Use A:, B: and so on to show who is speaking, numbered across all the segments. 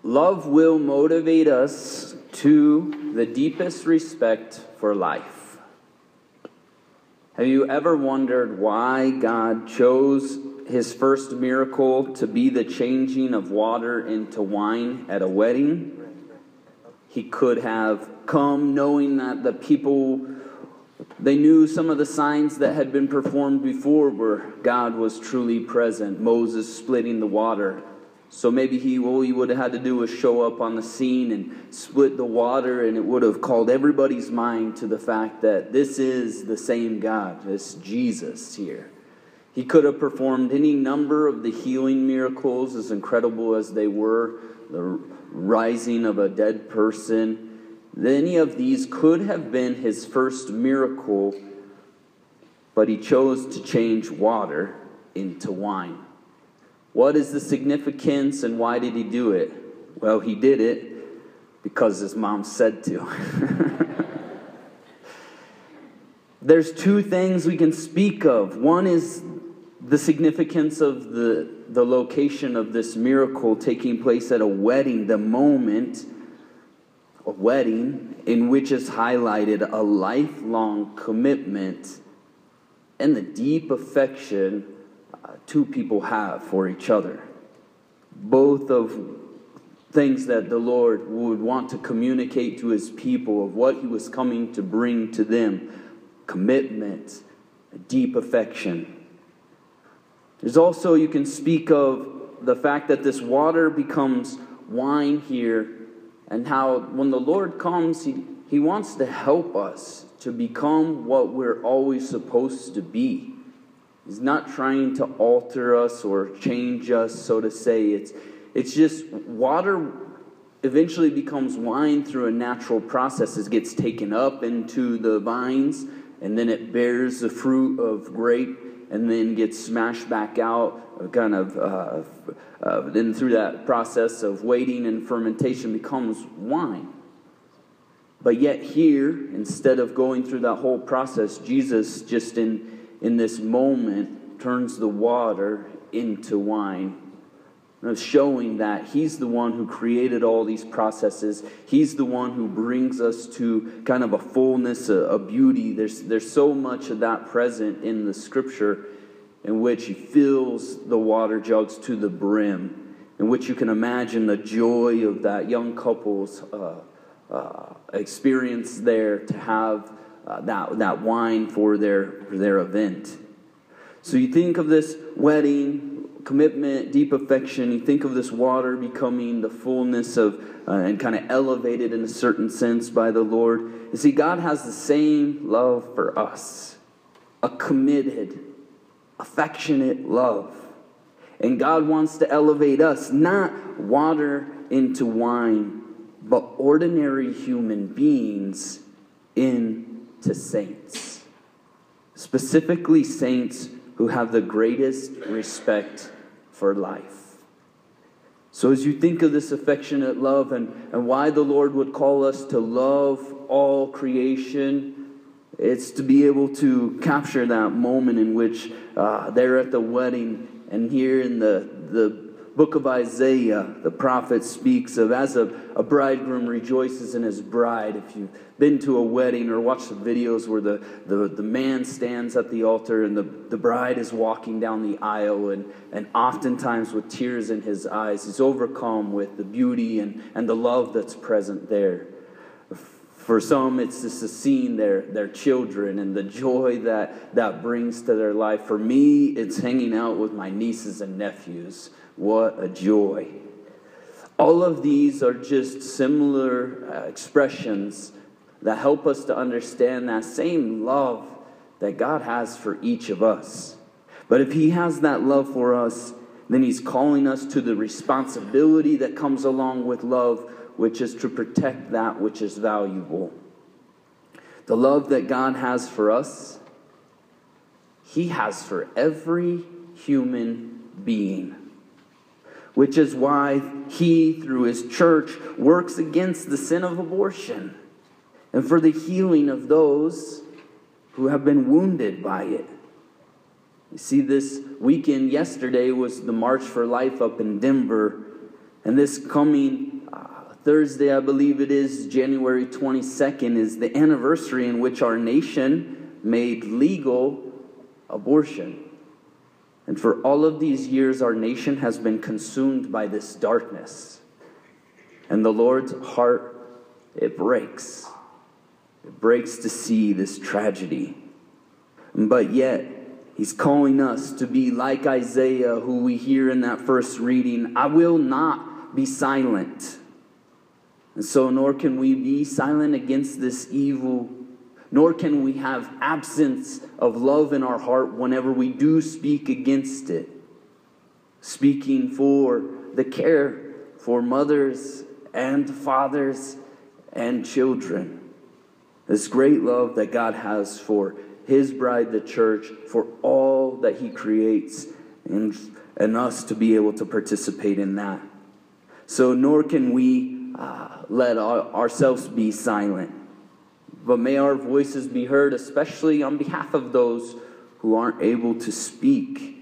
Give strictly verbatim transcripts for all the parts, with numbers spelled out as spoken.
A: Love will motivate us to the deepest respect for life. Have you ever wondered why God chose his first miracle to be the changing of water into wine at a wedding? He could have come knowing that the people, they knew some of the signs that had been performed before where God was truly present. Moses splitting the water. So maybe he, all he would have had to do was show up on the scene and split the water, and it would have called everybody's mind to the fact that this is the same God, this Jesus here. He could have performed any number of the healing miracles, as incredible as they were, the rising of a dead person. Any of these could have been his first miracle, but he chose to change water into wine. What is the significance and why did he do it? Well, he did it because his mom said to. There's two things we can speak of. One is the significance of the, the location of this miracle taking place at a wedding, the moment, a wedding in which is highlighted a lifelong commitment and the deep affection uh, two people have for each other. Both of things that the Lord would want to communicate to his people of what he was coming to bring to them. Commitment, a deep affection. There's also, you can speak of the fact that this water becomes wine here, and how when the Lord comes, he, he wants to help us to become what we're always supposed to be. He's not trying to alter us or change us, so to say. It's, it's just water eventually becomes wine through a natural process. It gets taken up into the vines, and then it bears the fruit of grape, and then gets smashed back out, kind of, uh, uh, then through that process of waiting and fermentation becomes wine. But yet here, instead of going through that whole process, Jesus just in, in this moment turns the water into wine, showing that he's the one who created all these processes. He's the one who brings us to kind of a fullness, a, a beauty. There's, there's so much of that present in the scripture, in which he fills the water jugs to the brim, in which you can imagine the joy of that young couple's uh, uh, experience there to have uh, that, that wine for their, for their event. So you think of this wedding, commitment, deep affection. You think of this water becoming the fullness of, uh, and kind of elevated in a certain sense by the Lord. You see, God has the same love for us. A committed, affectionate love. And God wants to elevate us, not water into wine, but ordinary human beings into saints. Specifically saints who have the greatest respect for life. So as you think of this affectionate love and, and why the Lord would call us to love all creation, it's to be able to capture that moment in which uh, they're at the wedding, and here in the, the book of Isaiah, the prophet speaks of as a, a bridegroom rejoices in his bride. If you've been to a wedding or watched the videos where the, the, the man stands at the altar and the, the bride is walking down the aisle, and, and oftentimes with tears in his eyes, he's overcome with the beauty and, and the love that's present there. For some, it's just to seeing their, their children and the joy that that brings to their life. For me, it's hanging out with my nieces and nephews. What a joy. All of these are just similar uh, expressions that help us to understand that same love that God has for each of us. But if he has that love for us, then he's calling us to the responsibility that comes along with love, which is to protect that which is valuable. The love that God has for us, he has for every human being. Which is why he, through his church, works against the sin of abortion and for the healing of those who have been wounded by it. You see, this weekend yesterday was the March for Life up in Denver, and this coming Thursday, I believe it is, January twenty-second, is the anniversary in which our nation made legal abortion. And for all of these years, our nation has been consumed by this darkness. And the Lord's heart, it breaks. It breaks to see this tragedy. But yet, He's calling us to be like Isaiah, who we hear in that first reading, I will not be silent. And so nor can we be silent against this evil, nor can we have absence of love in our heart whenever we do speak against it. Speaking for the care for mothers and fathers and children. This great love that God has for His bride, the church, for all that He creates, and, and us to be able to participate in that. So nor can we uh, let our, ourselves be silent. But may our voices be heard, especially on behalf of those who aren't able to speak.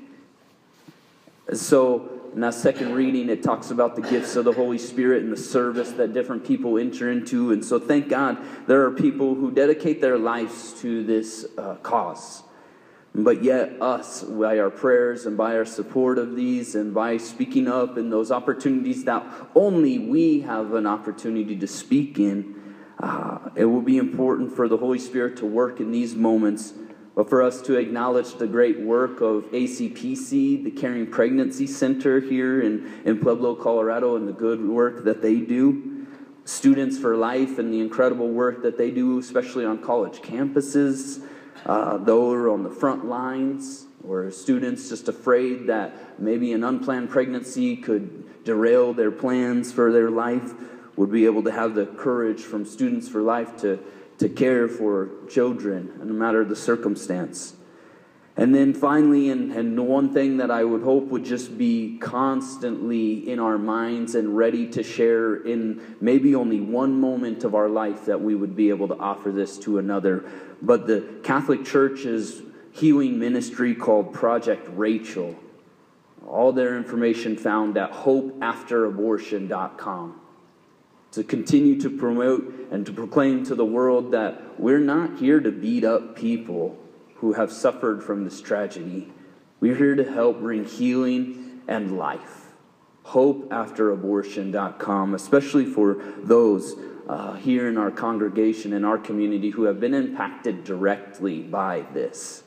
A: So, in that second reading, it talks about the gifts of the Holy Spirit and the service that different people enter into. And so, thank God, there are people who dedicate their lives to this uh, cause. But yet, us, by our prayers and by our support of these and by speaking up in those opportunities that only we have an opportunity to speak in, Uh, it will be important for the Holy Spirit to work in these moments, but for us to acknowledge the great work of A C P C, the Caring Pregnancy Center here in, in Pueblo, Colorado, and the good work that they do. Students for Life and the incredible work that they do, especially on college campuses, uh, those are on the front lines, or students just afraid that maybe an unplanned pregnancy could derail their plans for their life, would be able to have the courage from Students for Life to, to care for children, no matter the circumstance. And then finally, and, and one thing that I would hope would just be constantly in our minds and ready to share in maybe only one moment of our life, that we would be able to offer this to another. But the Catholic Church's healing ministry called Project Rachel. All their information found at hope after abortion dot com. To continue to promote and to proclaim to the world that we're not here to beat up people who have suffered from this tragedy. We're here to help bring healing and life. hope after abortion dot com, especially for those uh, here in our congregation, in our community, who have been impacted directly by this.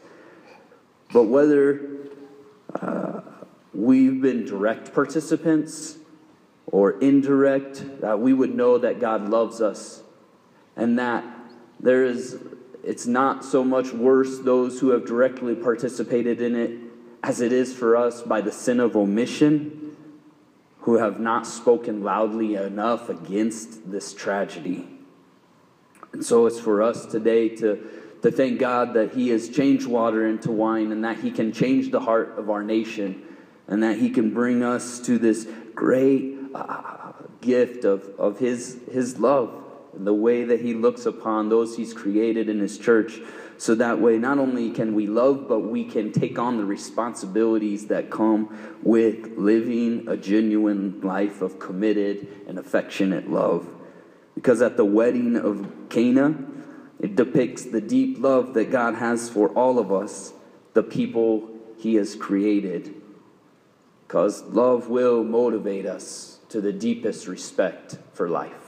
A: But whether uh, we've been direct participants or indirect, that we would know that God loves us, and that there is, it's not so much worse those who have directly participated in it as it is for us by the sin of omission, who have not spoken loudly enough against this tragedy. And so it's for us today to, to thank God that He has changed water into wine, and that He can change the heart of our nation, and that He can bring us to this great Uh, gift of, of his, his love, and the way that He looks upon those He's created in His church. So that way, not only can we love, but we can take on the responsibilities that come with living a genuine life of committed and affectionate love. Because at the wedding of Cana, it depicts the deep love that God has for all of us, the people He has created. Because love will motivate us to the deepest respect for life.